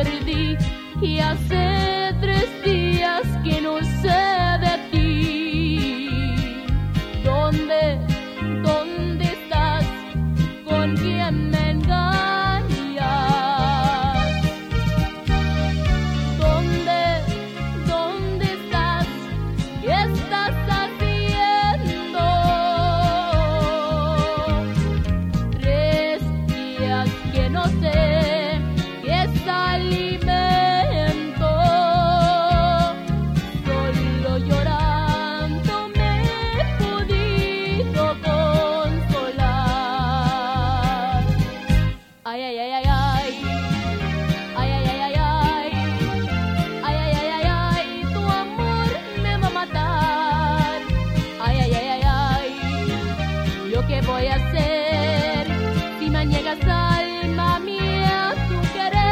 perdí y hace 3 días que no sé de ti. ¿Dónde estás? ¿Con quién me engañas? ¿Dónde estás? ¿Qué estás haciendo? 3 días que no sé qué es alimento. Solo llorando me he podido consolar. Ay, ay, ay, ay, ay. Ay, ay, ay, ay, ay. Ay, ay, ay, ay, ay. Tu amor me va a matar. Ay, ay, ay, ay, ay. ¿Yo qué voy a hacer si me niegas, alma mía, tu querer?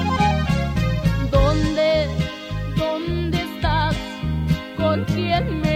¿Dónde estás? ¿Con quién me